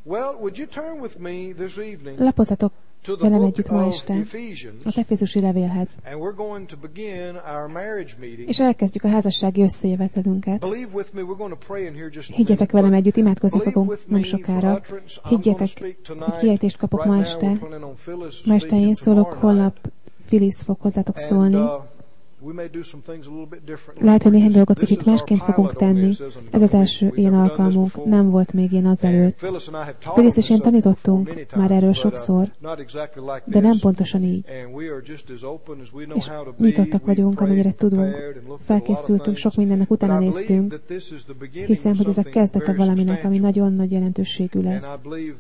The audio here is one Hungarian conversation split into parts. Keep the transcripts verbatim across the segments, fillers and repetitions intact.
Lapozzatok velem együtt ma este az Efézusi levélhez, és elkezdjük a házassági összejövetelünket. Higgyetek velem együtt, imádkozni fogunk nem sokára. Higgyetek, hogy kiejtést kapok ma este. Ma este én szólok, holnap Phyllis fog hozzátok szólni. Lehet, hogy néhány dolgot kicsit másként fogunk tenni. Ez az első ilyen alkalmunk, nem volt még ilyen azelőtt. Phyllis és én tanítottunk már erről sokszor, de nem pontosan így. És nyitottak vagyunk, amennyire tudunk. Felkészültünk, sok mindennek utána néztünk. Hiszem, hogy ez a kezdete valaminek, ami nagyon nagy jelentőségű lesz.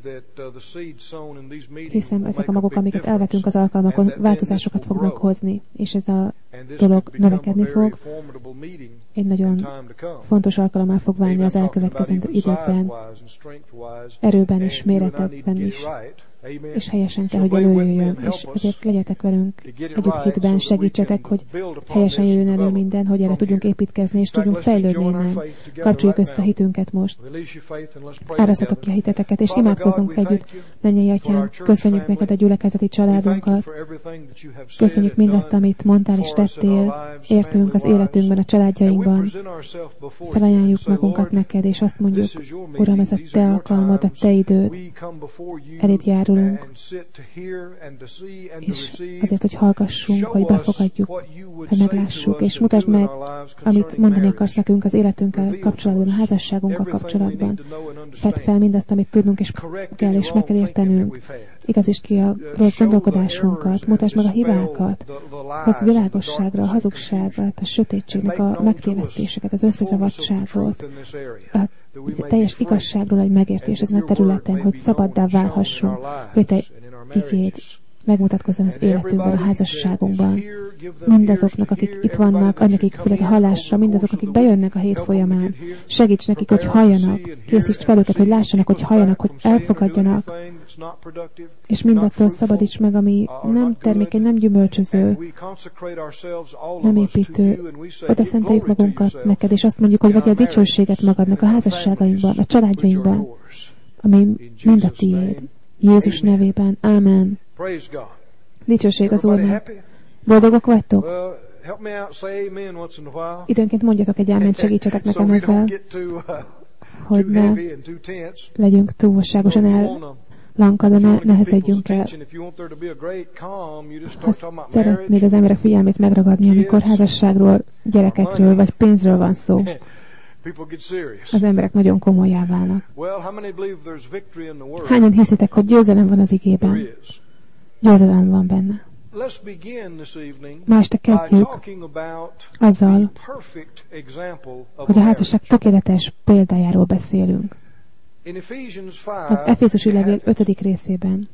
Hiszem, ezek a magok, amiket elvetünk az alkalmakon, változásokat fognak hozni, és ez a dolog növekedni fog. Egy nagyon fontos alkalommal fog válni az elkövetkezendő időkben, erőben és méretekben is, és helyesen kell, hogy előjöjjön, és ezért legyetek velünk együtt hitben, segítsetek, hogy helyesen jöjjön elő minden, hogy erre tudjunk építkezni, és tudjunk fejlődni innen. Kapcsoljuk össze a hitünket most. Árasztatok ki a hiteteket, és imádkozzunk együtt. Mennyei Atyám, köszönjük neked a gyülekezeti családunkat. Köszönjük mindazt, amit mondtál és tettél. Értünk az életünkben, a családjainkban. Felajánljuk magunkat neked, és azt mondjuk, Uram, ez a te alkalmad, a te időd. Eléd járul. És azért, hogy hallgassunk, hogy befogadjuk, hogy meglássuk, és mutasd meg, amit mondani akarsz nekünk az életünkkel kapcsolatban, a házasságunkkal kapcsolatban. Fedd fel mindazt, amit tudnunk, és kell, és meg kell értenünk. Igazíts ki a rossz gondolkodásunkat, mutasd meg a hibákat, hozd világosságra, a hazugságot, a sötétségnek a megtévesztéseket, az összezavartságot, a teljes igazságról egy megértés ezen a területen, hogy szabaddá válhassunk, hogy te igéd megmutatkozzon az életünkben, a házasságunkban. Mindazoknak, akik itt vannak, adj nekik fület a hallásra, mindazok, akik bejönnek a hét folyamán, segíts nekik, hogy halljanak, készítsd fel őket, hogy lássanak, hogy halljanak, hogy elfogadjanak, és mindattól szabadíts meg, ami nem termékeny, nem gyümölcsöző, nem építő. Oda szenteljük magunkat neked, és azt mondjuk, hogy vegyél dicsőséget magadnak a házasságainkban, a családjainkban, ami mind a tiéd. Jézus nevében. Ámen. Dicsőség az Úrnak. Boldogok vagytok? Időnként mondjatok egy áment, segítsetek nekem ezzel, hogy ne legyünk túlságosan ellankadva, ne nehezedjünk el. Ha szeretnéd az emberek figyelmét megragadni, amikor házasságról, gyerekekről vagy pénzről van szó, az emberek nagyon komolyá válnak. Hányan hiszitek, hogy győzelem van az igében? Győzelem van benne. Ma este kezdjük azzal, hogy a házasság tökéletes példájáról beszélünk. Az Efézusi levél ötödik részében.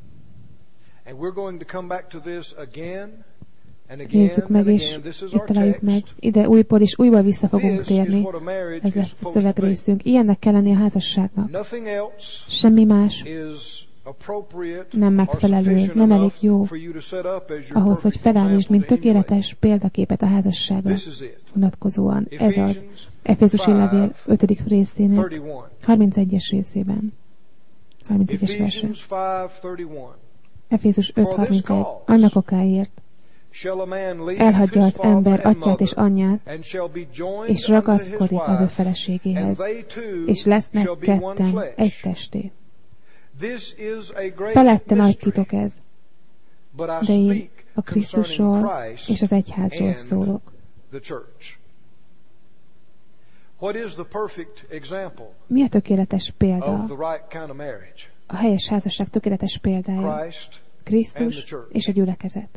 Nézzük meg, és itt találjuk meg. Ide újból és újból vissza fogunk térni. Ez lesz a szövegrészünk. Ilyennek kell lenni a házasságnak. Semmi más nem megfelelő, nem elég jó ahhoz, hogy felállítsd, mint tökéletes példaképet a házasságra vonatkozóan. Ez az Efézusi levél ötödik részének harmincegyes részében. harmincegyes versen. Efézus öt harmincegy. Annak okáért elhagyja az ember atyát és anyját, és ragaszkodik az ő feleségéhez, és lesznek ketten egy testé. Felette nagy titok ez, de én a Krisztusról és az egyházról szólok. Mi a tökéletes példa? A helyes házasság tökéletes példája. Krisztus és a gyülekezet.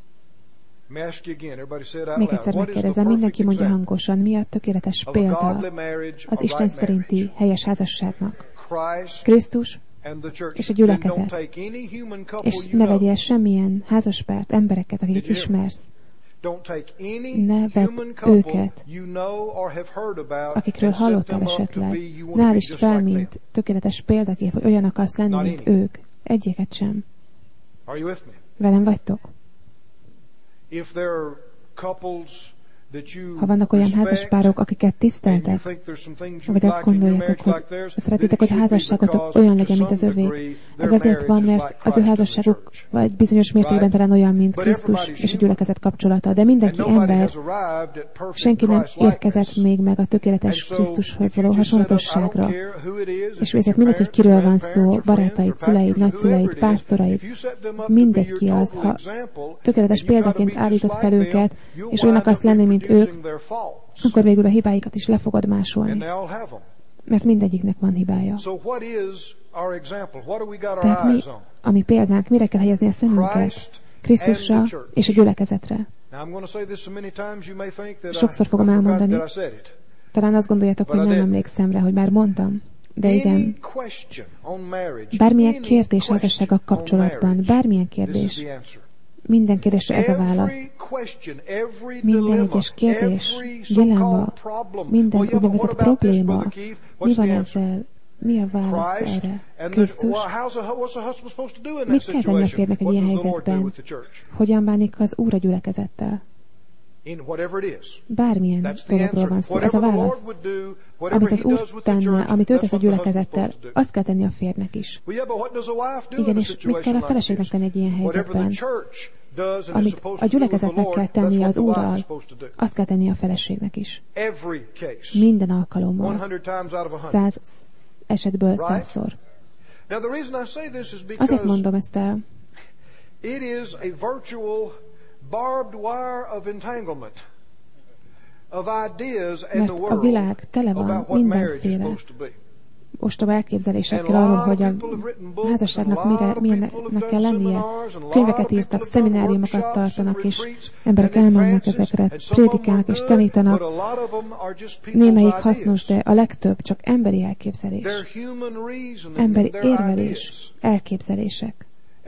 Még egyszer megkérdezem, mindenki mondja hangosan, mi a tökéletes példa az Isten szerinti helyes házasságnak? Krisztus és a gyülekezet. És ne vegyél semmilyen házaspárt, embereket, akiket ismersz. Ne vedd őket, akikről hallottál esetleg. Ne állítsd fel, mint tökéletes példakép, hogy olyan akarsz lenni, mint ők. Egyiket sem. Velem vagytok? Ha vannak olyan házaspárok, akiket tiszteltek, vagy azt gondoljátok, hogy szeretitek, hogy a házasságotok olyan legyen, mint az övé, ez azért van, mert az ő házasságuk vagy bizonyos mértékben talán olyan, mint Krisztus és a gyülekezet kapcsolata. De mindenki ember, senki nem érkezett még meg a tökéletes Krisztushoz való hasonlatosságra. És ezért mindegy, hogy kiről van szó, barátaid, szüleid, nagyszüleid, pásztoraid, mindegy ki az, ha tökéletes példaként állított fel őket, és olyan akarsz lenni, mint ők, akkor végül a hibáikat is le fogod másolni. Mert mindegyiknek van hibája. Tehát mi, ami példánk, mire kell helyezni a szemünket? Krisztusra és a gyülekezetre. Sokszor fogom elmondani. Talán azt gondoljátok, hogy nem emlékszem rá, hogy már mondtam. De igen, bármilyen kérdés házassággal kapcsolatban, bármilyen kérdés, minden kérdésre ez a válasz. Minden egyes kérdés, dilemma, minden úgynevezett probléma, mi van ezzel? Mi a válasz erre? Krisztus? Mit kell tenni a férnek egy ilyen helyzetben? Hogyan bánik az Úr a gyülekezettel? Bármilyen dologról van szó. Ez a válasz. Amit az Úr tenne, amit ő tesz a gyülekezettel, azt kell tenni a férnek is. Igen, és mit kell a feleségnek tenni egy ilyen helyzetben? Amit a gyülekezetnek kell tennie az Úrral, azt kell tennie a feleségnek is. Minden alkalommal. Száz esetből százszor. Azért mondom ezt el. Mert a világ tele van mindenféle ostoba elképzelésekkel arról, hogy a házasságnak mire, milyennek kell lennie. Könyveket írtak, szemináriumokat tartanak, és emberek elmennek ezekre, prédikálnak és tanítanak. Némelyik hasznos, de a legtöbb csak emberi elképzelés. Emberi érvelés, elképzelések.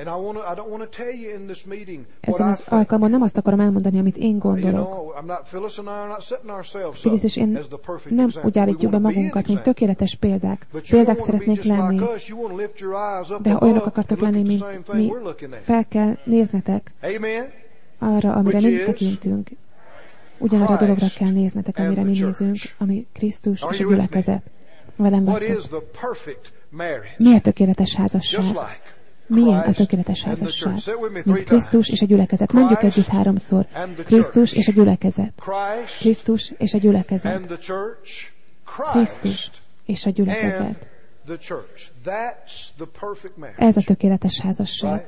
Ezen az alkalmon nem azt akarom elmondani, amit én gondolok. Phyllis és én nem úgy állítjuk be magunkat, mint tökéletes példák. Példák szeretnék lenni, de ha olyanok akartok lenni, mint mi, fel kell néznetek arra, amire mi tekintünk. Ugyanarra a dologra kell néznetek, amire mi nézünk, ami Krisztus és a gyülekezet. Velem vagytok. Mi a tökéletes házasság? Milyen a tökéletes házasság? Mint Krisztus és a gyülekezet. Mondjuk együtt háromszor. Krisztus és a gyülekezet. Krisztus és a gyülekezet. Krisztus és a gyülekezet. Ez a tökéletes házasság.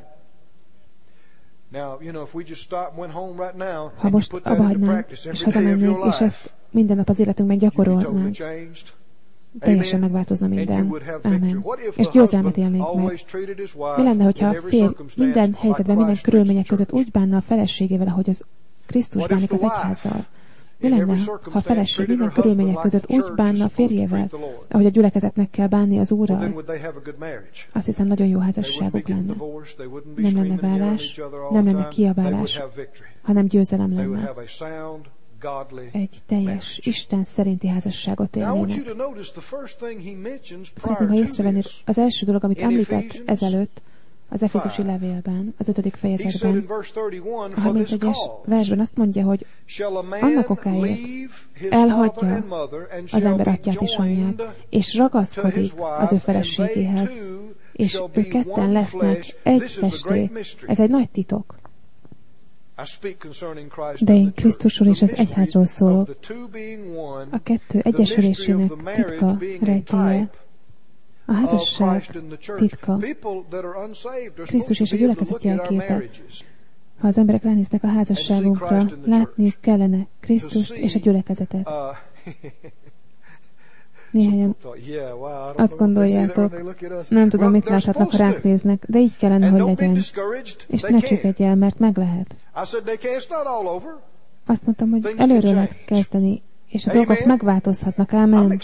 Ha most abba hagynánk, és hazamennénk, és ezt minden nap az életünkben gyakorolnánk, teljesen megváltozna minden. Ámen. És győzelmet élnénk meg. Mi lenne, hogyha a férj minden helyzetben, minden körülmények között úgy bánna a feleségével, ahogy az Krisztus bánik az egyházzal? Mi lenne, ha a feleség minden körülmények között úgy bánna a férjével, ahogy a gyülekezetnek kell bánni az Úrral? Azt hiszem, nagyon jó házasságuk lenne. Nem lenne vállás, nem lenne kiabálás, hanem győzelem lenne. Egy teljes, Isten szerinti házasságot élnének. Szeretném, ha észrevenni, az első dolog, amit említett ezelőtt, az Efézusi levélben, az ötödik fejezetben, a harmincegyes versben azt mondja, hogy annak okáért elhagyja az ember atyát és anyját, és ragaszkodik az ő feleségéhez, és ők ketten lesznek egy testé. Ez egy nagy titok. De én Krisztusról és az egyházról szólok. A kettő egyesülésének titka, rejtélye. A házasság titka. Krisztus és a gyülekezet jelképe. Ha az emberek ránéznek a házasságunkra, látniuk kellene Krisztust és a gyülekezetet. Néhányan azt gondoljátok, nem tudom, mit láthatnak, ha ránk néznek, de így kellene, hogy legyen. És ne csüggedj el, mert meg lehet. Azt mondtam, hogy előről lehet kezdeni, és a dolgok megváltozhatnak. Ámen.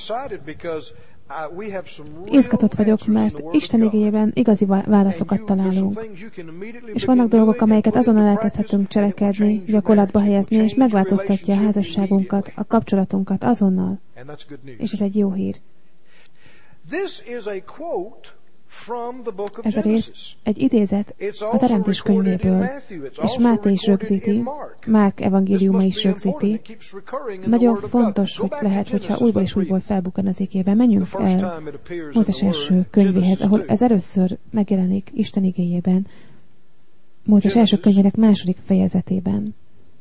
Izgatott vagyok, mert Isten igéjében igazi válaszokat találunk. És vannak dolgok, amelyeket azonnal elkezdhetünk cselekedni, gyakorlatba helyezni, és megváltoztatja a házasságunkat, a kapcsolatunkat azonnal. És ez egy jó hír. Ez a rész egy idézet a Teremtés könyvéből, és Máté is rögzíti, Márk evangéliuma is rögzíti. Nagyon fontos, hogy lehet, hogyha újból és újból felbukkan az igében. Menjünk el Mózes első könyvéhez, ahol ez először megjelenik Isten igéjében, Mózes első könyvének második fejezetében.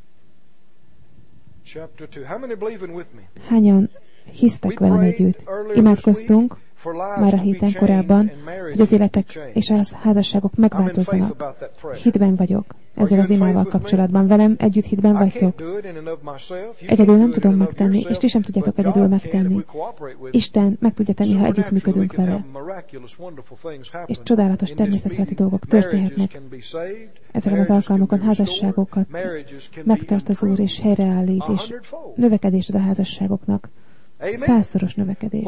Hányan hisztek velem együtt? Imádkoztunk már a héten korábban, hogy az életek és a házasságok megváltozzanak. Hitben vagyok ezzel az imával kapcsolatban. Velem együtt hitben vagytok. Egyedül nem tudom megtenni, és ti sem tudjátok egyedül megtenni. Isten meg tudja tenni, ha együttműködünk vele. És csodálatos természetfeletti dolgok történhetnek. Ezeken az alkalmakon házasságokat megtart az Úr, és helyreállít, és növekedést ad a házasságoknak. Százszoros növekedést.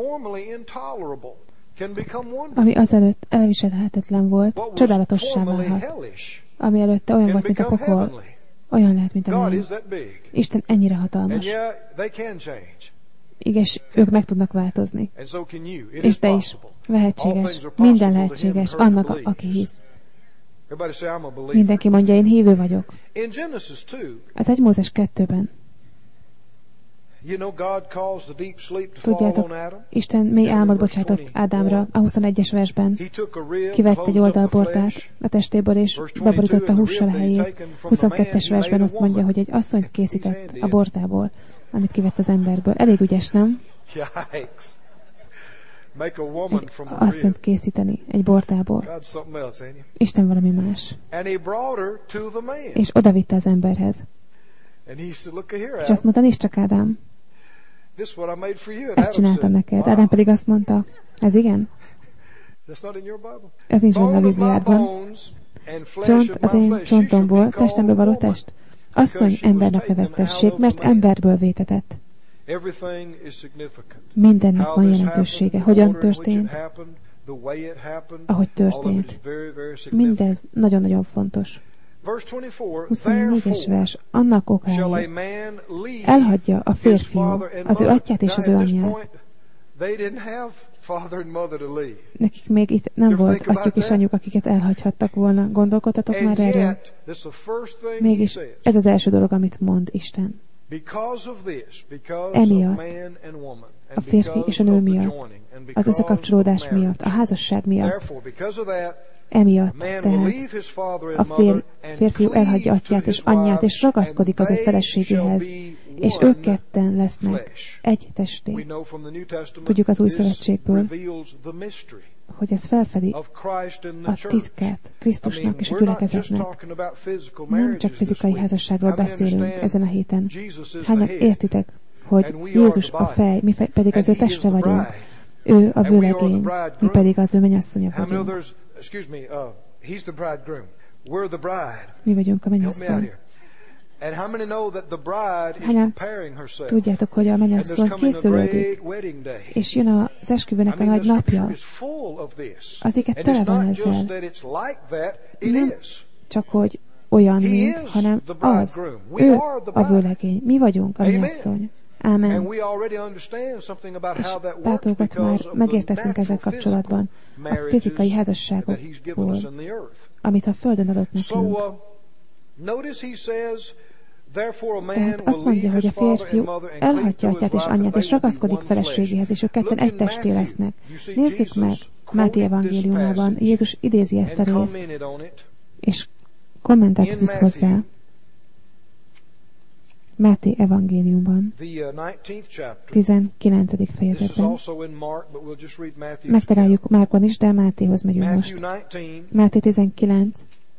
Ami azelőtt elviselhetetlen volt, csodálatossá válhat. Ami előtte olyan volt, mint a pokol, olyan lehet, mint a menny. Isten ennyire hatalmas. Igaz, ők meg tudnak változni. És te is. Lehetséges. Minden lehetséges. Annak, a, aki hisz. Mindenki mondja, én hívő vagyok. Az egy Mózes kettőben. Tudjátok, Isten mély álmot bocsátott Ádámra a huszonegyes versben. Kivett egy oldalbortát a testéből, és beborította hússal a helyét. huszonkettes versben azt mondja, hogy egy asszonyt készített a bortából, amit kivett az emberből. Elég ügyes, nem? Egy asszonyt készíteni egy bortából. Isten valami más. És odavitte az emberhez. És azt mondta, nézd csak, Ádám, ezt csináltam neked. Ádám pedig azt mondta, ez igen? Ez nincs benne a Bibliádban. Csont az én csontomból, testemből való test. Asszony embernek neveztessék, mert emberből vétetett. Mindennek van jelentősége. Hogyan történt? Ahogy történt. Mindez nagyon-nagyon fontos. huszonnégyes vers. Annak okáért elhagyja a férfiú az ő atyát és az ő anyját. Nekik még itt nem volt atyuk és anyjuk, akiket elhagyhattak volna. Gondolkodtatok már erről? Mégis ez az első dolog, amit mond Isten. Emiatt, a férfi és a nő miatt, az összekapcsolódás miatt, a házasság miatt, emiatt tehát a fér, férfiú elhagyja atyát és anyját, és ragaszkodik az ő feleségéhez, és ők ketten lesznek egy testé. Tudjuk az Új Szövetségből, hogy ez felfedi a titkát Krisztusnak és a gyülekezetnek. Nem csak fizikai házasságról beszélünk ezen a héten. Hányan értitek, hogy Jézus a fej, mi pedig az ő teste vagyunk. Ő a vőlegény, mi pedig az ő mennyasszonya vagyunk. Mi vagyunk a mennyasszony. Hányan tudjátok, hogy a mennyasszony készülődik, és jön az esküvőnek a nagy napja. Az éget tele van ezzel. Nem csak, hogy olyan, mint, hanem az. Ő a vőlegény. Mi vagyunk a mennyasszony. Ámen. És bátorgat már megértettünk ezzel kapcsolatban a fizikai házasságokból, amit a Földön adott nekünk. Tehát azt mondja, hogy a férfiú elhagyja atyát és anyját, és ragaszkodik feleségéhez, és ők ketten egy testé lesznek. Nézzük meg Máté evangéliumában. Jézus idézi ezt a részt, és kommentárt fűz hozzá. Máté evangéliumban, tizenkilencedik fejezetben. Megtaláljuk Márkban is, de Mátéhoz megyünk most. Máté tizenkilenc.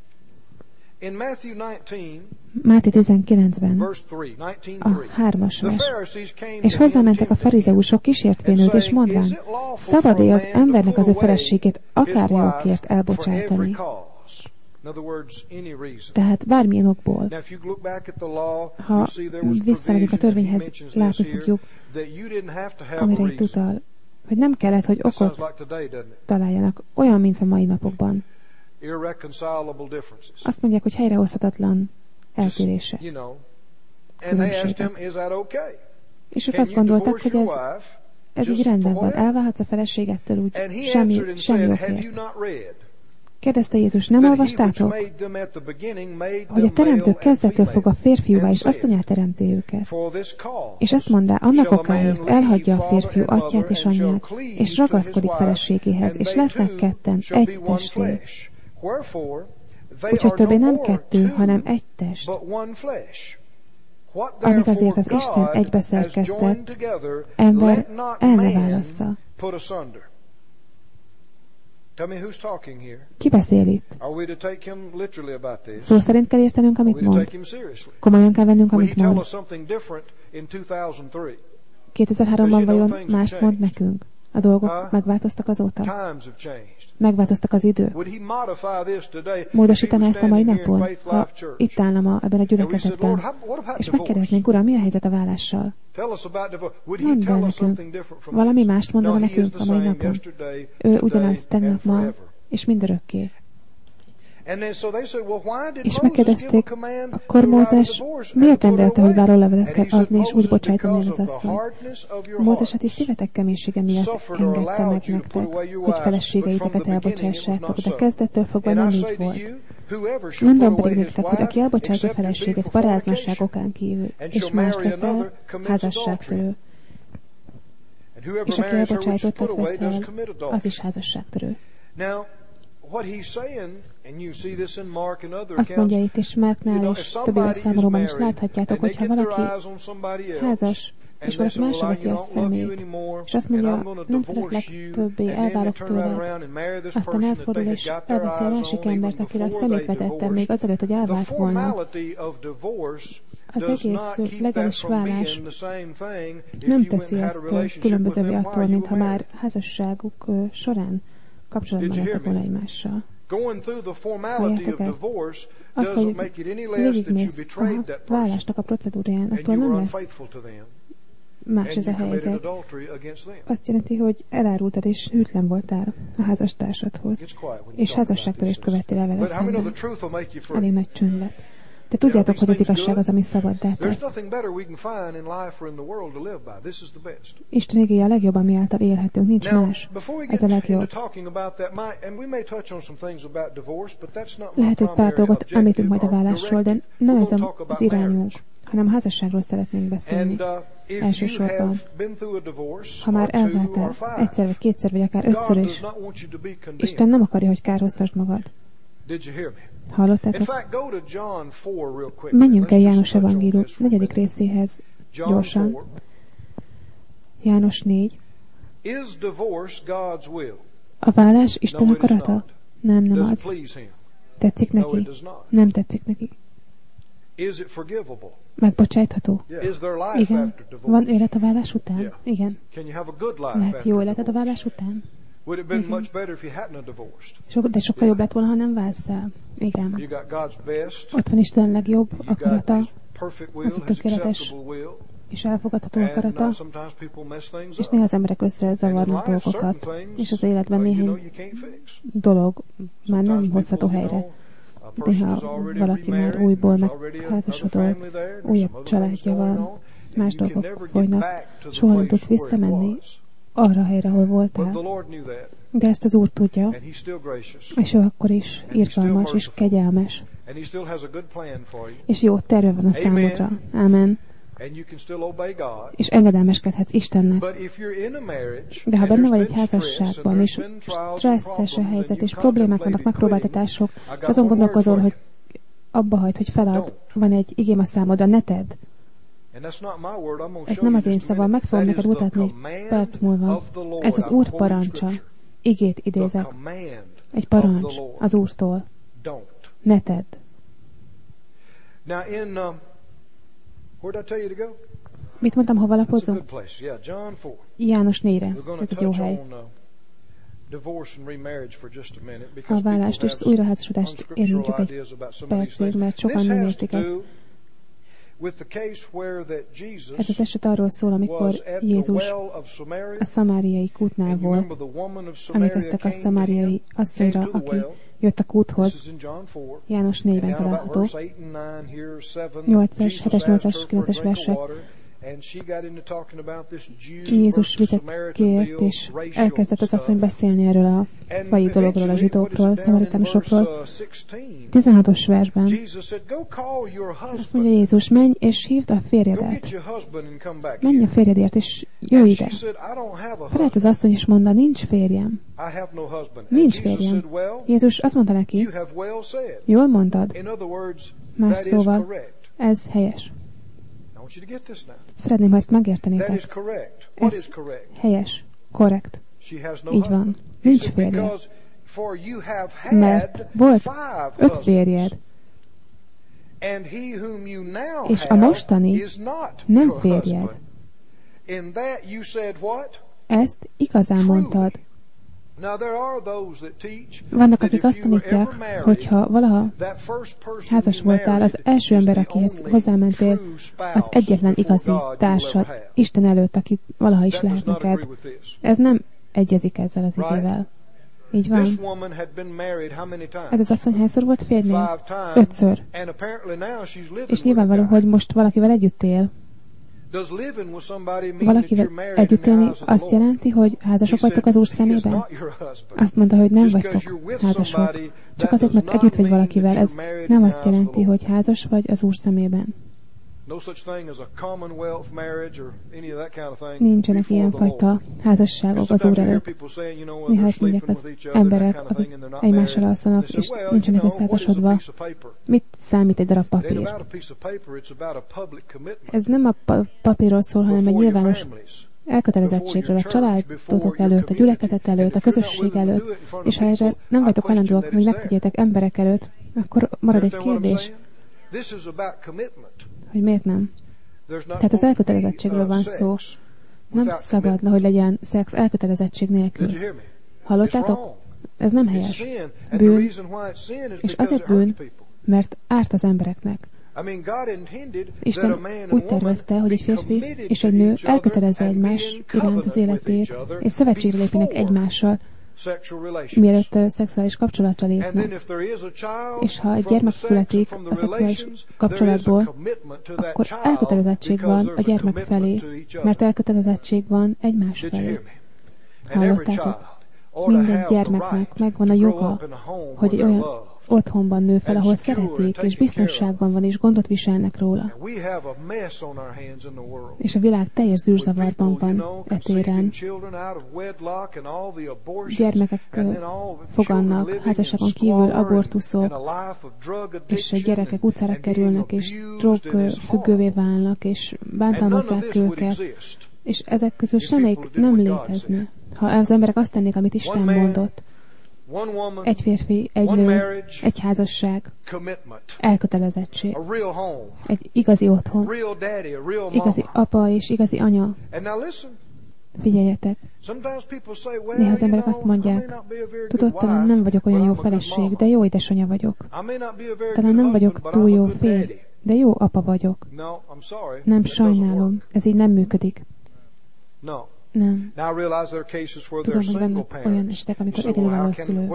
Máté tizenkilencben a hármas vers. És hozzámentek a farizeusok kísértvén őt, és mondván, szabad-e az embernek az ő feleségét akár jogkért elbocsátani? Tehát bármilyen okból. Ha visszamegyünk a törvényhez, látni fogjuk, amire itt utal, hogy nem kellett, hogy okot találjanak, olyan, mint a mai napokban. Azt mondják, hogy helyrehozhatatlan eltérések, különbségek. És ők azt gondolták, hogy ez ez így rendben van. Elválhatsz a feleségettől úgy semmi, semmi okért. Kérdezte Jézus, nem olvastátok, hogy a teremtő kezdettől fog a férfiúvá és asszonyát teremti őket. És ezt mondta, annak okáért elhagyja a férfiú atyát és anyját, és ragaszkodik feleségéhez, és lesznek ketten egy testé. Úgyhogy többé nem kettő, hanem egy test. Amit azért az Isten egybeszerkesztett, ember el ne válassza. Ki beszél itt? Szó szerint kell értenünk, amit mond. Komolyan kell vennünk, amit mond. kétezer-háromban vajon mást mond nekünk? A dolgok megváltoztak azóta? Megváltoztak az idők? Módosítaná ezt a mai napon, ha itt állna ma ebben a gyülekezetben, és megkérdeznénk, Uram, mi a helyzet a vállással? Mondd el nekünk. Valami mást mondana nekünk a mai napon. Ő ugyanaz tegnap, ma, és mindörökké. És megkérdezték, akkor Mózes miért rendelte, hogy várólevelet kell adni, és úgy bocsájtani el az asszony? Mózes a ti szívetek keménysége miatt engedte meg nektek, hogy feleségeiteket elbocsássátok, de kezdettől fogva nem így volt. Mondom pedig nektek, hogy aki elbocsátja feleségét paráznasság okán kívül, és mást veszel, házasságtörő. És aki elbocsájtottat veszel, az is házasságtörő. Azt mondja itt is Márknál és többi beszámolóban is láthatjátok, hogy ha valaki házas, és valaki másra veti a szemét, és azt mondja, nem szeretlek többé, elválok tőled, aztán elfordul és elveszi a másik embert, akire a szemét vetettem, még azelőtt, hogy elvált volna. Az egész legális válás nem teszi ezt különbözővé attól, mintha már házasságuk során kapcsolatban lettek volna egymással. Halljátok ezt? Az, hogy végigmész a vállásnak a procedúráján, attól nem lesz más ez a helyzet. Azt jelenti, hogy elárultad és hűtlen voltál a házastársadhoz, és házasságtörést követtél el vele szemben. Elég nagy csönd lett. De tudjátok, hogy az igazság az, ami szabaddá tesz. Isten igéje a legjobb, ami által élhetünk, nincs más. Ez a legjobb. Lehet, hogy pár dolgot említünk majd a vállásról, de nem ez az irányunk, hanem a házasságról szeretnénk beszélni. Elsősorban, ha már elváltál egyszer, vagy kétszer, vagy akár ötször is, Isten nem akarja, hogy kárhoztasd magad. Hallottátok? Menjünk el János evangélium negyedik részéhez gyorsan. János négy. A vállás Isten akarata? Nem, nem az. Tetszik neki? Nem tetszik neki. Megbocsájtható? Igen. Van élet a vállás után? Igen. Lehet jó életed a vállás után? Igen. De sokkal jobb lett volna, ha nem válsz el. Igen. Ott van Isten legjobb akarata, az tökéletes és elfogadható akarata, és néha az emberek összezavarnak dolgokat, és az életben néhány dolog már nem hozható helyre. Néha valaki már újból megházasodott, újabb családja van, más dolgok folynak, soha nem tudsz visszamenni arra a helyre, ahol voltál. De ezt az Úr tudja, és ő akkor is irgalmas és kegyelmes. És jó terve van a számodra. Ámen. És engedelmeskedhetsz Istennek. De ha benne vagy egy házasságban, és stresszes a helyzet, és problémák vannak, megpróbáltatások, és azon gondolkozol, hogy abba hagyd, hogy felad, van egy igém a számodra, ne tedd. Ez nem az én szavam, meg fogom neked mutatni egy perc múlva. Ez az Úr parancsa. Igét idézek. Egy parancs az Úrtól. Ne tedd. Mit mondtam, hova lapozom? János négyre. Ez egy jó hely. A vállást és az újraházasodást érintjük egy percig, mert sokan nem értik ezt. Ez az eset arról szól, amikor Jézus a szamáriai kútnál volt. Emlékeztek a szamáriai asszonyra, aki jött a kúthoz. János négyben található. nyolcas, hetes, nyolcas, kilences versek. Jézus vizet kért, és elkezdett az asszony beszélni erről a faji dologról, a zsidókról, szamaritánusokról. tizenhatos versben azt mondja Jézus, menj és hívd a férjedet. Menj a férjedért, és jöjj ide. Felelt az asszony, és mondta, nincs férjem. Nincs férjem. Jézus azt mondta neki, jól mondtad. Más szóval, ez helyes. Szeretném, ha ezt megértenétek. Ez helyes, korrekt. Így van. Nincs férje. Mert volt öt férjed, és a mostani nem férjed. Ezt igazán mondtad. Vannak, akik azt tanítják, hogyha valaha házas voltál, az első ember, akihez hozzámentél, az egyetlen igazi társad, Isten előtt, aki valaha is lehet neked. Ez nem egyezik ezzel az igével. Így van. Ez az asszony hányszor volt férjnél? Ötször. És nyilvánvaló, hogy most valakivel együtt él. Valakivel együtt élni azt jelenti, hogy házasok vagytok az Úr szemében? Azt mondta, hogy nem vagytok házasok. Csak azért, mert együtt vagy valakivel, ez nem azt jelenti, hogy házas vagy az Úr szemében. Nincsenek ilyenfajta házasságok az Úr előtt. Néha azt mondják az emberek, akik egymással alszanak, és nincsenek összeházasodva. Mit számít egy darab papír? Ez nem a papírról szól, hanem egy nyilvános elkötelezettségről a családotok előtt, a gyülekezet előtt, a közösség előtt, és ha erre nem vagytok hajlandóak, hogy megtegyétek emberek előtt, akkor marad egy kérdés, hogy miért nem. Tehát az elkötelezettségről van szó. Nem szabadna, hogy legyen szex elkötelezettség nélkül. Hallottátok? Ez nem helyes. Bűn, és azért bűn, mert árt az embereknek. Isten úgy tervezte, hogy egy férfi és egy nő elkötelezze egymás iránt az életét, és szövetségre lépjenek egymással, mielőtt a szexuális kapcsolatra lépnek. És ha egy gyermek születik a szexuális kapcsolatból, akkor elkötelezettség van a gyermek felé, mert elkötelezettség van egymás felé. Hallottátok? Minden gyermeknek megvan a joga, hogy egy olyan otthonban nő fel, ahol szeretik, és biztonságban van, és gondot viselnek róla. És a világ teljes zűrzavarban van e téren. Gyermekek fogannak, házasságon kívül abortuszok, és a gyerekek utcára kerülnek, és drogfüggővé válnak, és bántalmazzák őket, és ezek közül semmelyik nem létezne. Ha az emberek azt tennék, amit Isten mondott, egy férfi, egy nő, egy házasság, elkötelezettség, egy igazi otthon, igazi apa és igazi anya. Figyeljetek! Néha az emberek azt mondják, tudod, talán nem vagyok olyan jó feleség, de jó édesanyja vagyok. Talán nem vagyok túl jó férj, de jó apa vagyok. Nem, sajnálom, ez így nem működik. Nem. Tudom, hogy vannak olyan esetek, amikor egyedülálló szülő.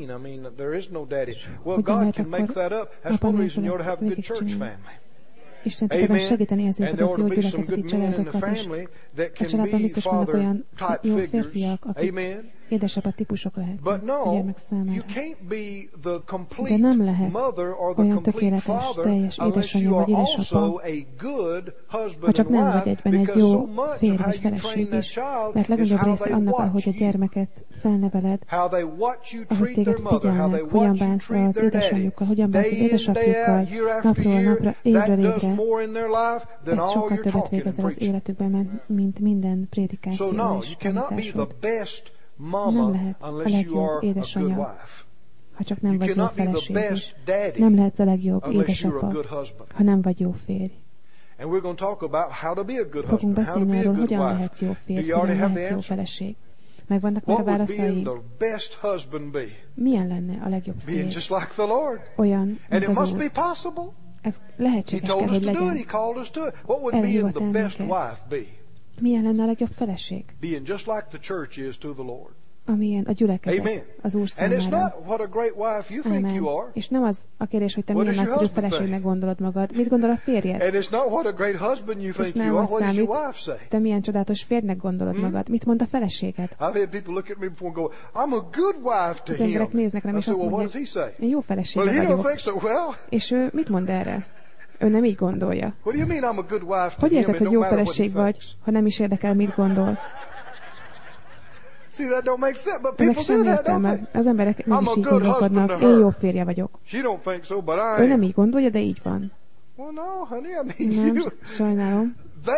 Hogyan lehet akkor apa nélkül ezt végigcsinálni? Isten tud ebben segíteni, ezért adott jó gyülekezeti családokat, és a családban biztos vannak olyan jó férfiak, akik édesapa típusok lehetnek a gyermek számára. De nem lehet olyan tökéletes, teljes édesanyja vagy édesapa, ha csak nem vagy egyben egy jó férj vagy feleség is, mert legnagyobb része annak, ahogy a gyermeket felneveled, ahogy téged figyelnek, hogyan bánsz az édesanyjukkal, hogyan bánsz az édesapjukkal, napról napra, évre évre. Ez sokkal többet végezel az életükben, mint minden prédikáció és tanításod. Nem lehet a legjobb édesanyja, ha csak nem vagy jó feleség is. Nem lehetsz a legjobb édesapa, ha nem vagy jó férj. Fogunk beszélni arról, hogyan lehetsz jó férj, hogyan lehetsz jó feleség. Megvannak már a válaszaink. Milyen lenne a legjobb férj? Olyan, mint az Úr. Ez lehetséges kell, hogy legyen. Elhívott el minket. Milyen lenne a legjobb feleség? amilyen a gyülekezet az Úr számára. Amen. És nem az a kérdés, hogy te milyen nagyszerű feleségnek gondolod magad. Mit gondol a férjed? És nem az számít, te milyen csodálatos férjnek gondolod magad. Mit mond a feleséged? Az emberek néznek rám, és azt mondják, én jó felesége vagyok. És ő mit mond erre? Ő nem így gondolja. Hogy érted, hogy jó feleség vagy, ha nem is érdekel, mit gondol? Ennek sem értelme. Az emberek mégis így gondolkodnak. Én jó férje vagyok. Ő nem így gondolja, de így van. Nem, sajnálom.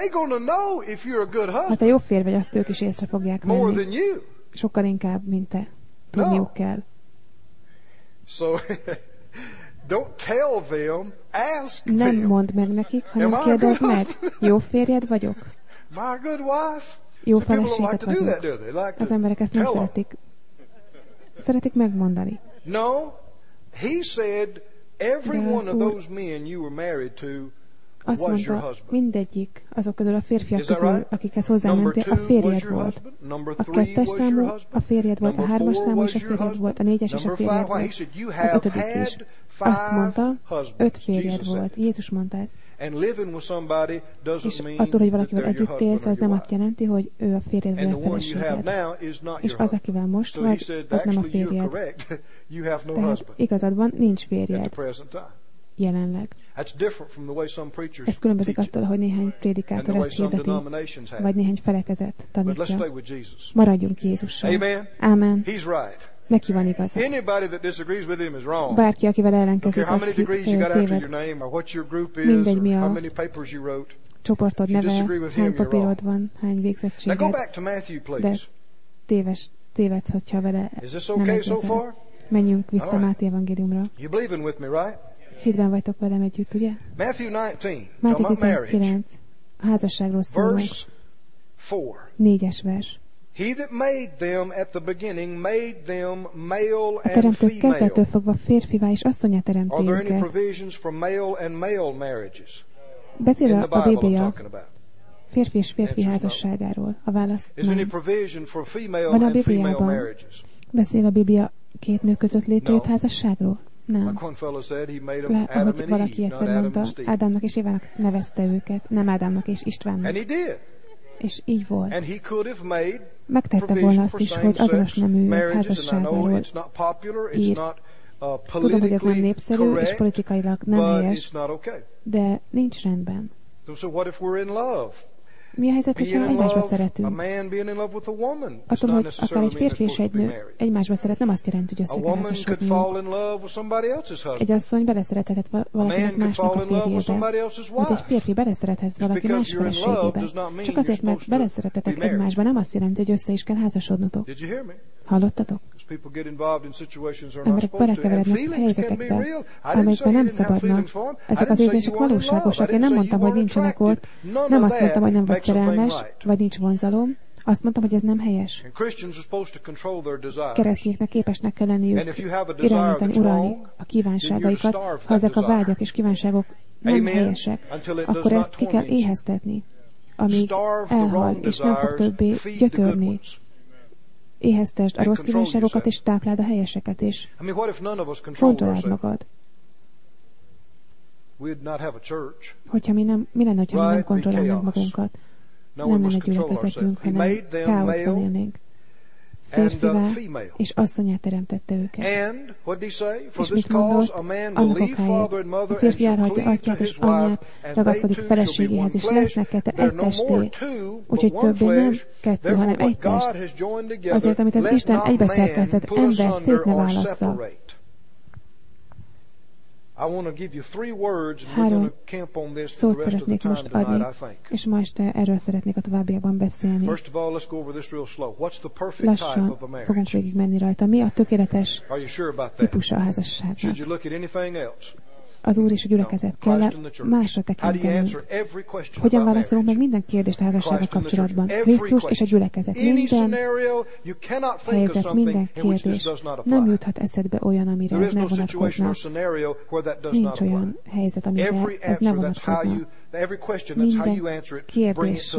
Ha te jó férj vagy, azt ők is észre fogják venni. Sokkal inkább, mint te. Tudniuk kell. Nem mondd meg nekik, hanem kérdezd meg. Jó férjed vagyok? Jó feleséget vagyok. Az emberek ezt nem szeretik. Szeretik megmondani. Azt mondta, mindegyik azok közül a férfiak közül, akikhez hozzámentél, a férjed volt. A kettes számú a férjed volt, a hármas számú is a férjed volt, a négyes is a férjed volt, az ötödik is. Azt mondta, öt férjed volt. Jézus mondta ezt. És attól, hogy valakivel együtt élsz, az nem azt jelenti, hogy ő a férjed vagy a feleséged. És az, akivel most vagy, az nem a férjed. Tehát igazad van, nincs férjed jelenleg. Ez különbözik attól, hogy néhány prédikátor ezt hirdeti, vagy néhány felekezet tanítja. Maradjunk Jézussal. Amen. Neki van igaza. Bárki, akivel ellenkezik, az téved. Mindegy, mi a csoportod neve, hány papírod van, hány végzettséged, de téves, tévedsz, hogyha vele nem egyezel. Menjünk vissza Máté evangéliumra. Hitben vagytok velem együtt, ugye? Máté tizenkilenc. A házasságról szól meg. Négyes vers. He that made them at the beginning made them male a and teremtők kezdettől female. fogva férfivá és asszonyá teremti Are there any őket. provisions for male and male marriages Beszél in a the Bible I'm Biblia talking about? férfi és férfi házasságáról. A válasz Is there any nem. provision for female Van a and female Bibliában marriages? Beszél a Biblia két nő között létrejött No. házasságról? Nem. Like one fellow said, he made them Le, Adam ahogy and valaki Eve, not egyszer Adam mondta, and Steve. Ádámnak és Évának nevezte őket, nem Ádámnak és And Istvánnak. he did. És így volt. And he could have made Megtette volna provision azt for is, hogy azonos same-sex nemű marriages, and I know házasságáról it's not popular, it's ír. not uh, Tudom, hogy ez nem politically népszerű és correct, politikailag nem but helyes, it's not okay. de nincs rendben. So what if we're in love? Mi a helyzet, Being hogyha in egymásba love, a szeretünk? man being in love with a woman, it's Attól, not hogy akár necessarily egy mean they're férfi és supposed egy to be nő married. egymásba szeret, nem azt jelenti, hogy A össze kell woman could fall házasodniuk. in love with somebody else's husband. Egy asszony beleszerethetett val- A man valakinek could másnak fall a in love with somebody férjébe, else's vagy egy wife. férfi beleszerethet valaki because más you're in love feleségébe. does not mean Csak you're azért, mert supposed to beleszeretetek be married. egymásba, nem azt jelenti, hogy össze is kell házasodnotok. Did you hear me? Hallottatok? Because people get involved in situations they're not Emberek supposed to. And belekeverednek feelings can be helyzetekbe, real. I didn't say amelyekben you nem didn't have szabadna. feelings for them. I Ezek didn't az say érzések you weren't in love. valóságosak. I Én didn't nem say mondtam, you hogy weren't nincsenek ott. attracted. None Nem of azt mondtam, hogy nem that vagy makes a thing szerelmes, right. vagy nincs vonzalom. Azt mondtam, hogy ez nem helyes. And Christians are supposed to control their desires. Keresztényeknek képesnek kell And lenniük if you have a desire irányítani, that's uralni wrong, a kívánságaikat. then you're to starve Ha ezek a that desire. vágyak és kívánságok nem Amen. helyesek, Until it does akkor not ezt ki kell torment you. éheztetni, amíg Starve the elhal, wrong és nem fog desires, többé feed the good gyötörni. ones. Éheztesd a And rossz control kívánságokat, yourself. és tápláld a helyeseket, és I mean, what if none of us controlled kontrolláld ourselves? magad. We'd not have a church. Hogyha mi, nem, mi lenne, hogyha mi nem Right, be kontrollálnánk chaos. magunkat? No, Nem we lenne must control gyülekezetünk, ourselves. He hanem made them káoszban male élnénk. and uh, Férfivá female. és asszonyá teremtette őket. And what did he say? For És this mit mondott? cause a man will Annak leave father and okáért. A mother and férfi shall elhagyja cleave to atyát és his wife, anyját, and ragaszkodik they two shall be one feleségéhez, és flesh. lesznek kettő They're egy no more testé. two, Úgyhogy but one többé nem flesh. kettő, Therefore hanem egy what test. God has joined together, Azért, amit az let Isten not egybe man szerkesztett, put ember asunder szét ne or válassza. separate. I want to give you three words, and we're Három going to camp on this for szót the rest of the szeretnék time most tonight, adni, I think. és ma este erről szeretnék a továbbiakban beszélni. First of all, let's go over this real slow. What's the perfect type Lassan of a fogunk marriage? végig menni rajta. Mi a tökéletes Are you sure about that? típusa a Should házasságnak? you look at anything else? Az Úr és a gyülekezet kell Christ and the church. másra How do you tekintenünk. answer every question Hogyan about válaszolunk meg marriage? minden kérdést a házassággal Christ and the kapcsolatban? church. Every Krisztus és a question. gyülekezet. Any Minden scenario, you cannot think of helyzet, something minden in which this kérdés. does not apply. Nem juthat eszedbe olyan, amire There ez is ne no situation vonatkozna. or scenario where that does not Nincs apply. olyan helyzet, amire Every ez ne answer, that's how vonatkozna. you, every question, that's how Minden you answer it, bring it to kérdésre that.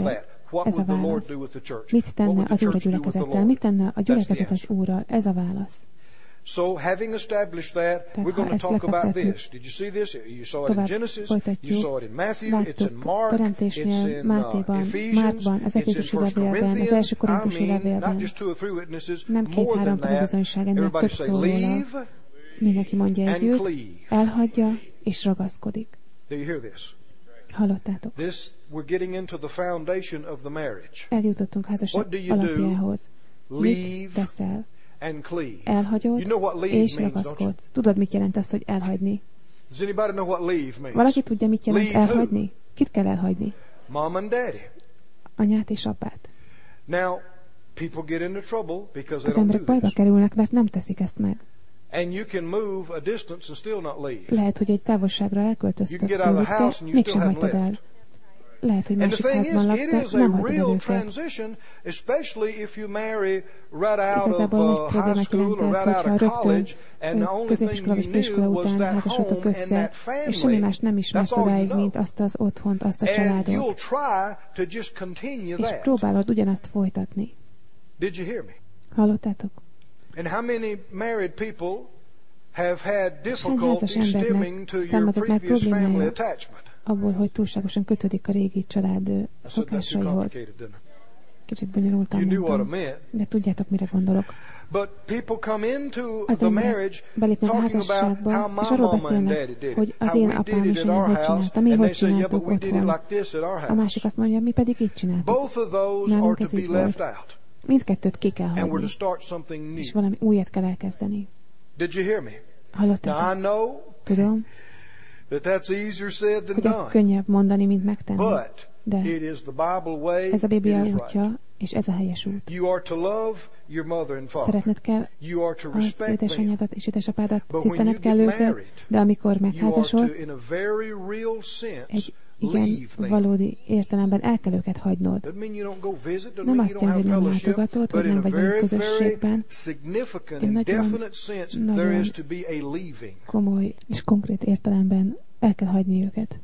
What Ez a would the Lord válasz. do with the church? Mit What tenne would the az Úr a church do with the gyülekezettel? Lord? Mit tenne a That's gyülekezet the az answer. Úrral? Ez a válasz. So, having established that, Tehát, we're ha going to ezt talk about lefektettük, this. Did you see this? You saw it in tovább Genesis. You folytatjuk. saw it in Matthew. It's in Láttuk Mark. It's teremtésnél, in uh, Mátéban, Ephesians. Márkban, az It's in Efézusi First levélben, az Corinthians. első I korintusi mean, not levélben. just two or three witnesses, Nem more két-három than that. tanúbizonyság, ennél Everybody több say, szól róla. leave Mindenki mondja and együtt, cleave. elhagyja és ragaszkodik. Do you hear this? Hallottátok? This, we're getting into the foundation of the marriage. Eljutottunk házasság What do you do? alapjához. Mit Leave teszel? and cleave. Elhagyod You know what leave és means, don't you? ragaszkodsz. Tudod, mit jelent az, hogy elhagyni? Does anybody know what leave means? Valaki tudja, mit jelent Leave who? elhagyni? Kit kell elhagyni? Mom and daddy. Anyát és apát. Now, people get into trouble because they Az don't emberek do bajba this. kerülnek, mert nem teszik ezt meg. And you can move a distance and still not leave. Lehet, hogy egy távolságra You elköltöztök can get out of tőlük, the de house and you mégsem still haven't hagytad el. left. Lehet, hogy And the másik thing is, házban laksz, it de is a nem hagytad el real őket. transition, especially if you marry right out of Igazából nagy uh, high problémát school jelent or ez, right out hogyha of rögtön college, and the only thing középiskola vagy you főiskola knew was után that házasodtok home and össze, that és semmi family. más nem ismersz That's all you odáig, know. mint azt az otthont, azt a And családot. you'll try to just continue És that. próbálod ugyanazt folytatni. Did you hear me? Hallottátok? And how many married people have had És hány házas difficulty stemming embernek to your származott már previous family problémája attachment? abból, hogy túlságosan kötődik a régi család ö, I said that's too szokásaihoz. complicated, didn't I? Kicsit bonyolultan You knew what I mondtam, meant. de tudjátok, mire gondolok. But people come into Az the emberek marriage belépnek a talking about házasságba, how és my arról mama and beszélnek, daddy did hogy it, az how én we apám did it és at anyám our hogy house, csinálta, mi and hogy they say, yeah, but csináltuk we did it otthon. like this at our A house. másik azt mondja, mi pedig így csináltuk. Both of those are Nálunk to ez be így left volt. out, Mindkettőt ki kell and we're to hagyni, start something és new. valami újat kell elkezdeni. Did you hear me? Now I Hallottátok? know Tudom, that that's easier said than hogy ezt done, könnyebb mondani, mint megtenni. but De it is the Bible way. ez a It Biblia is right. útja, és ez a helyes út. You are to love your mother and father. Szeretned kell You are to az respect them. édesanyádat és édesapádat, But when you tisztelned kell get őket, married, de amikor You are to, megházasodsz, in a very real sense, egy leave igen them. valódi értelemben el kell őket hagynod. Doesn't mean you don't go visit, doesn't Nem mean azt you don't jelenti, have hogy nem fellowship, látogatod, but vagy in nem a vagy velük very, very közösségben. significant De and nagyon, definite sense, nagyon there is to be a leaving. Komoly és konkrét értelemben el kell hagyni őket.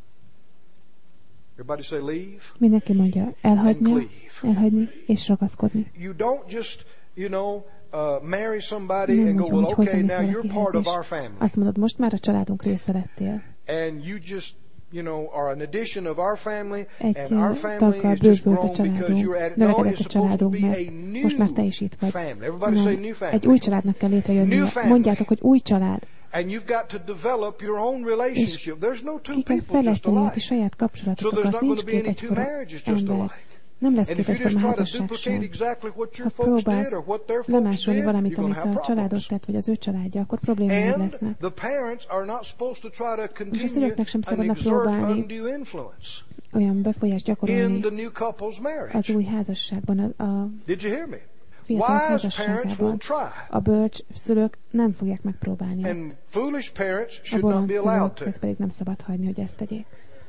Everybody say leave Mindenki mondja, and elhagyni, cleave. elhagyni és ragaszkodni. You don't just, you know, uh, marry somebody Nem and go, úgy, well, hogy okay, hozzámész now you're valakihez, part of és our family. azt mondod, most már a családunk része lettél. And you just, you know, are an addition of our family, Egy and our ö, family taggal is just bővült a grown because családunk, you're at it. No, növekedett it's a supposed to családunk, be mert a most már te new is itt vagy. family. Everybody say Nem, new family. egy új családnak kell létrejönnie. New family. Mondjátok, hogy új család. And you've got to develop your own relationship. There's no two Ki kell people just fejleszteni a ti alike. saját So there's kapcsolatotokat, not going nincs to be két any two egyforma marriages just ember. alike. Nem lesz And két if you just egyforma try to házasság duplicate sem. exactly what your Ha folks did próbálsz or what their folks lemásolni did, valamit, you're going amit to have a családod problems. tett, vagy az ő családja, akkor problémáid And lesznek. the parents are not supposed to try to És a continue szülőknek sem and szabadna exert próbálni undue influence olyan befolyást in gyakorolni the new couple's az marriage. új házasságban, a, a Did you hear me? fiatalok Wise parents will házasságában. try. A bölcs szülők nem fogják megpróbálni ezt. And foolish parents A should not bolond be allowed to. szülőket pedig nem szabad hagyni, hogy ezt tegyék.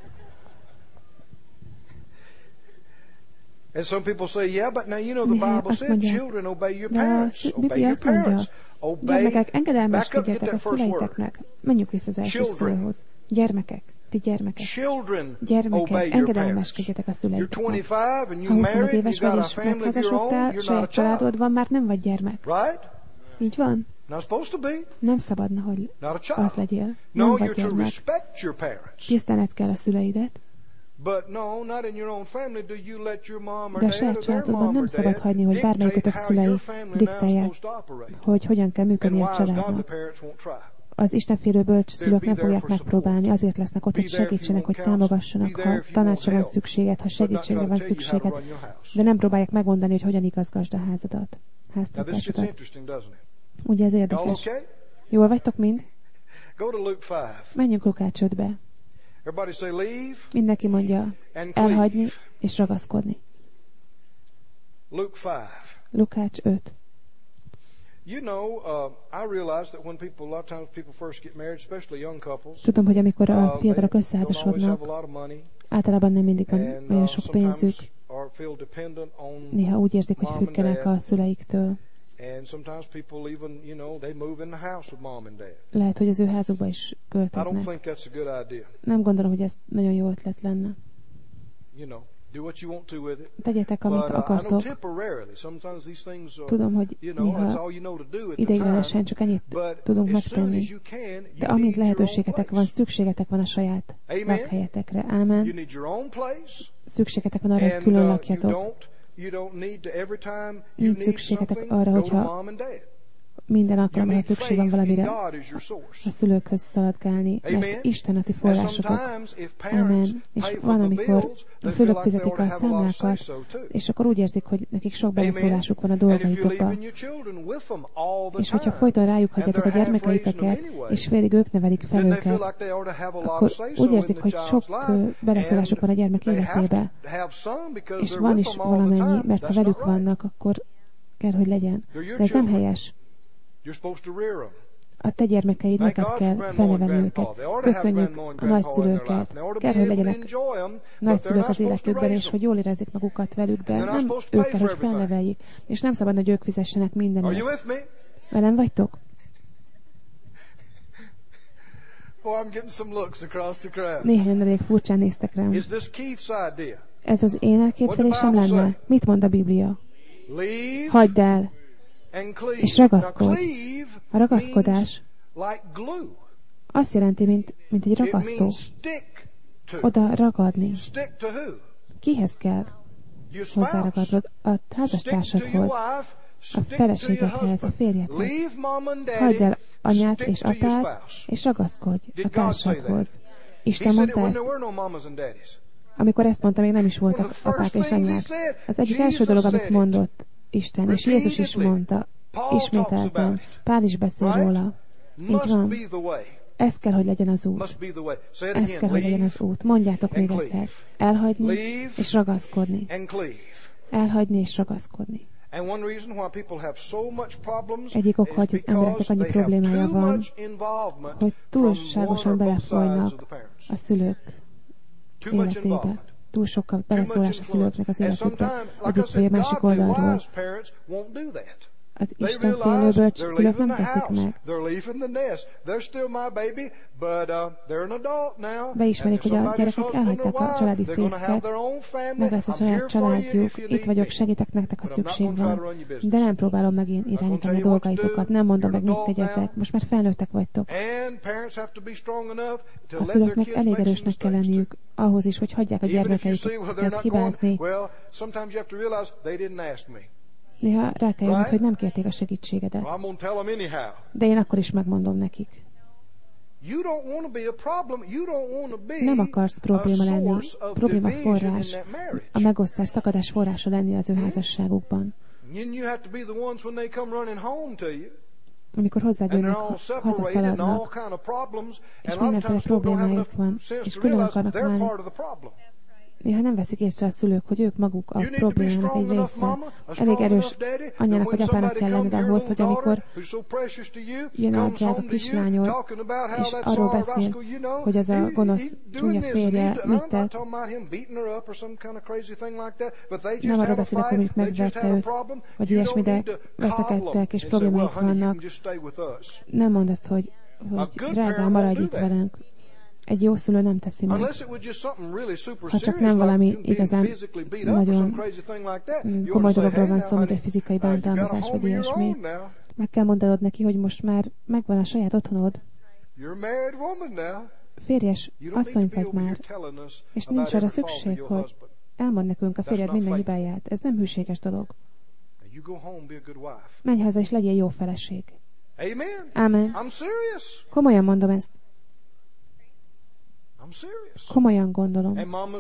And some people say, yeah, but now you know the Néha Bible azt said mondják, children obey your de a parents. szü- Obey Biblia your azt mondja, parents. Obey. gyermekek, Back up, get engedelmeskedjetek that a first word. szüleiteknek. Menjünk vissza az első Children. szülőhoz. Gyermekek, ti gyermekek. Children obey Gyermekek, your parents. engedelmeskedjetek a You're szüleiteknek. twenty-five and Ha you huszonöt married, you éves got vagy a és family of your own, megházasodtál, you're not a saját családod child. van, már nem vagy gyermek. Right? Így van? Not supposed to be. Nem szabadna, hogy Not a az child. legyél. No, Nem vagy you're to gyermek. respect your parents. Tisztelned kell a szüleidet, But no, not in your own family do you let your mom or de a dad saját or their családodban mom nem or szabad dad hagyni, hogy dictate bármelyikötök how szülei your family now is diktálják, supposed to operate. hogy hogyan kell And működni a wise, godly családnak. parents won't try. Az istenfélő bölcs szülők be nem there fogják for megpróbálni, azért lesznek ott, Be hogy there if you segítsenek, hogy want counsel. támogassanak, Be there ha if you tanácsra want van help. szükséged, ha But not try segítségre to van tell you how to szükséged, run your house. de nem próbálják megmondani, hogy hogyan igazgasd a házadat, Now this gets háztartásodat. interesting, doesn't it? Ugye ez Y'all érdekes. okay? Jól vagytok mind? Go to Luke five. Menjünk Lukács ötbe. Everybody say leave Mindenki mondja, and elhagyni cleave. és ragaszkodni. Luke five. Lukács öt. You know, uh, I realize that when people, a lot of times people first get married, especially young couples, Tudom, hogy amikor uh, a they fiatalok don't always have a összeházasodnak, lot of money, általában nem mindig van and olyan uh, sok pénzük, sometimes are feel dependent on néha úgy érzik, hogy mom and függenek dad. a szüleiktől. And sometimes people even, you know, they move in the house with mom and dad. Lehet, hogy az ő házukba is I don't költöznek. think that's a good idea. Nem gondolom, hogy ez nagyon jó ötlet lenne. You know, Tegyetek, amit akartok. Tudom, hogy néha ideiglenesen csak ennyit tudunk megtenni. De amint lehetőségetek van, szükségetek van a saját lakhelyetekre. Ámen. Szükségetek van arra, hogy külön lakjatok. Nincs szükségetek arra, hogyha minden alkalommal szükség van valamire a szülőkhöz szaladgálni, mert Isten a ti forrásotok. Amen. És van, amikor a szülők fizetik a számlákat, és akkor úgy érzik, hogy nekik sok beleszólásuk van a dolgaitokba. És hogyha folyton rájuk hagyjátok a gyermekeiteket, és félig ők nevelik fel őket, akkor úgy érzik, hogy sok beleszólásuk van a gyermek életébe. És van is valamennyi, mert ha velük vannak, akkor kell, hogy legyen. De ez nem helyes. A te gyermekeid, neked kell felnevelni őket. Köszönjük a nagyszülőket. Kell, hogy legyenek nagyszülők az életükben, és hogy jól érezzék magukat velük, de nem ők kell, hogy felneveljék. És nem szabad, hogy ők fizessenek mindenért. Velem vagytok? Néhányan elég furcsán néztek rám. Ez az én elképzelésem lenne? Mit mond a Biblia? Hagyd el, és ragaszkodj. A ragaszkodás azt jelenti, mint, mint egy ragasztó. Oda ragadni. Kihez kell hozzáragadnod? A házastársadhoz, a feleségedhez, a férjedhez. Hagyd el anyát és apát, és ragaszkodj a társadhoz. Isten mondta ezt. Amikor ezt mondta, még nem is voltak apák és anyák. Az egyik első dolog, amit mondott Isten, és Jézus is mondta, ismételten, Pál is beszél róla. Így van. Ez kell, hogy legyen az út. Ez kell, hogy legyen az út. Mondjátok még egyszer. Elhagyni és ragaszkodni. Elhagyni és ragaszkodni. Egyik ok, hogy az embereknek annyi problémája van, hogy túlságosan belefolynak a szülők életébe. Túl sokkal beleszólás a szülőknek az életükbe. Egyik vagy a másik oldalról. Az Isten félő szülők nem teszik meg. Beismerik, hogy a gyerekek elhagyták a családi fészket, meg lesz a saját családjuk, itt vagyok, segítek nektek, ha szükség van, de nem próbálom megint irányítani a dolgaitokat, nem mondom meg, mit tegyetek, most már felnőttek vagytok. A szülőknek elég erősnek kell lenniük ahhoz is, hogy hagyják a gyermekeiket hibázni. Néha rá kell jönnöd, hogy nem kérték a segítségedet. De én akkor is megmondom nekik. Nem akarsz probléma lenni, probléma forrás, a megosztás, szakadás forrása lenni az ő házasságukban. Amikor hozzád jönnek, hazaszaladnak, és mindenféle problémájuk van, és külön akarnak válni, néha nem veszik észre a szülők, hogy ők maguk a problémának egy része. Elég erős anyának vagy apának kell lenned ahhoz, hogy amikor jön a drága kislányod, és arról beszél, hogy az a gonosz csúnya férje mit tett, nem arról beszél, akkor mondjuk megverte őt, vagy ilyesmi, de veszekedtek, és problémáik vannak. Nem mondd azt, hogy, hogy drágám, maradj itt velünk. Egy jó szülő nem teszi meg. Ha csak nem valami igazán nagyon komoly dologról van szó, mint egy fizikai bántalmazás, vagy ilyesmi. Meg kell mondanod neki, hogy most már megvan a saját otthonod. Férjes, asszony vagy már, és nincs arra szükség, hogy elmond nekünk a férjed minden hibáját. Ez nem hűséges dolog. Menj haza, és legyél jó feleség. Amen. Komolyan mondom ezt. Komolyan gondolom.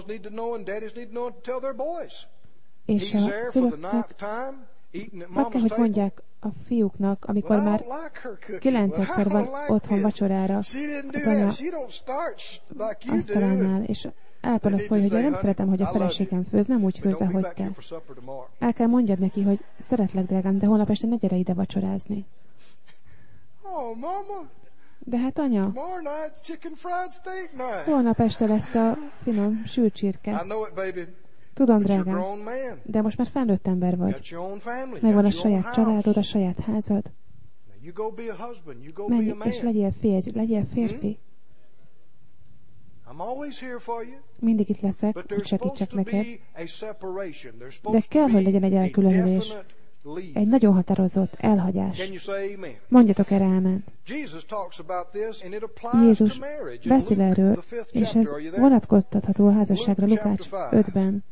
És a szülőknek meg kell, hogy mondják a fiúknak, amikor már kilencedszer van otthon vacsorára az anya asztalánál, és elpanaszolja, hogy én nem szeretem, hogy a feleségem főz, nem úgy főz, ahogy te. El kell mondjad neki, hogy szeretlek, drágám, de holnap este ne gyere ide vacsorázni. De hát anya, holnap este lesz a finom sült csirke. Tudom, drágám, de most már felnőtt ember vagy. Megvan a saját családod, a saját házad. Menj és legyél férj, legyél férfi. Mindig itt leszek, hogy segítsek neked. De kell, hogy legyen egy elkülönülés. Egy nagyon határozott elhagyás. Mondjatok erre áment. Jézus beszél erről, és ez vonatkoztatható a házasságra Lukács ötben.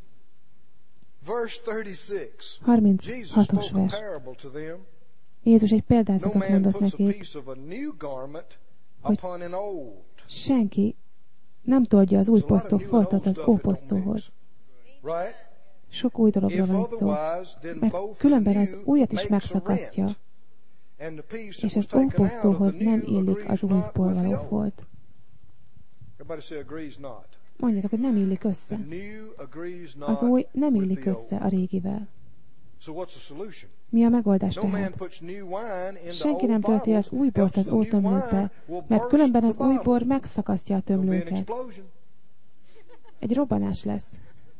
harminchatos vers. Jézus egy példázatot mondott nekik, hogy senki nem toldja az új posztó foltot az óposztóhoz. Sok új dologra van itt szó, mert különben az újat is megszakasztja, és az óposztóhoz nem illik az újból való folt. Mondjátok, hogy nem illik össze. Az új nem illik össze a régivel. Mi a megoldás tehát? Senki nem tölti az új bort az ótömlőkbe, mert különben az új bor megszakasztja a tömlőket. Egy robbanás lesz.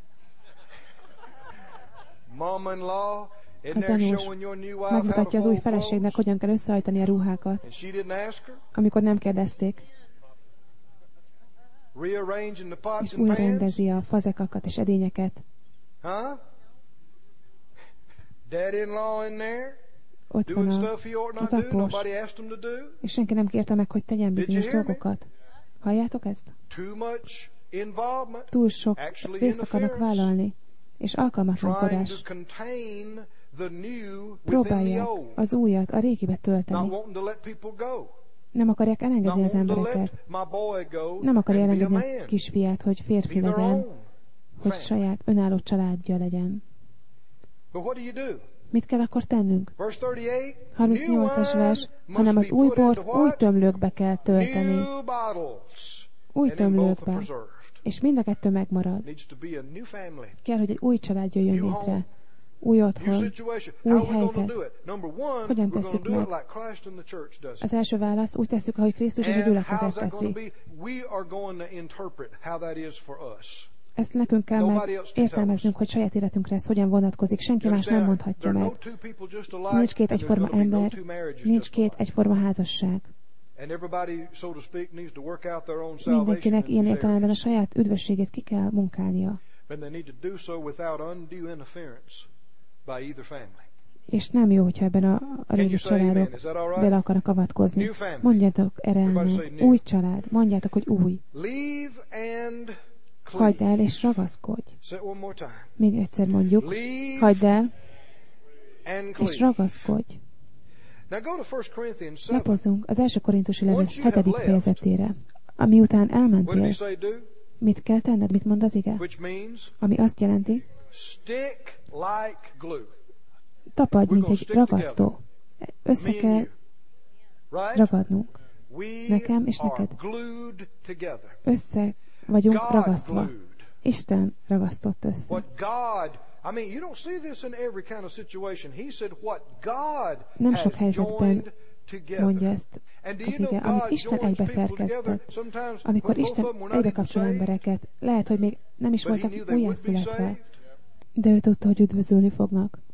Az anyós megmutatja az új feleségnek, hogyan kell összehajtani a ruhákat, amikor nem kérdezték. És újra rendezi a fazekakat és edényeket. Ott van a, az após, és senki nem kérte meg, hogy tegyen bizonyos dolgokat. Halljátok ezt? Túl sok részt akarnak vállalni, és alkalmatlankodás. Próbálják az újat a régibe tölteni. Nem akarják elengedni az embereket. Nem akarja elengedni a kisfiát, hogy férfi legyen, hogy saját önálló családja legyen. Mit kell akkor tennünk? harmincnyolcas vers, hanem az új bort új tömlőkbe kell tölteni. Új tömlőkbe. És mind a kettő megmarad. Kell, hogy egy új család jöjjön létre. Új otthon, új helyzet. Hogyan tesszük meg? Az első válasz, úgy tesszük, ahogy Krisztus és a gyülekezet teszi. Ezt nekünk kell meg értelmeznünk, hogy saját életünkre ez hogyan vonatkozik. Senki más nem mondhatja meg. Nincs két egyforma ember, nincs két egyforma házasság. Mindenkinek ilyen értelemben a saját üdvösségét ki kell munkálnia. És nem jó, hogyha ebben a, a régi családok bele akarnak avatkozni. Mondjátok erre elment. Új család. Mondjátok, hogy új. Hagyd el és ragaszkodj. Még egyszer mondjuk. Hagyd el és ragaszkodj. Lapozzunk az első Korintusi levél hetedik fejezetére. Ami után elmentél, mit kell tenned? Mit mond az ige? Ami azt jelenti, tapadj, mint egy ragasztó. Össze kell ragadnunk. Nekem és neked. Össze vagyunk ragasztva. Isten ragasztott össze. Nem sok helyzetben mondja ezt az ige, amit Isten egybe szerkesztett. Amikor Isten egybe kapcsol embereket, lehet, hogy még nem is voltak újjászületve, de ő tudta, hogy üdvözölni fognak.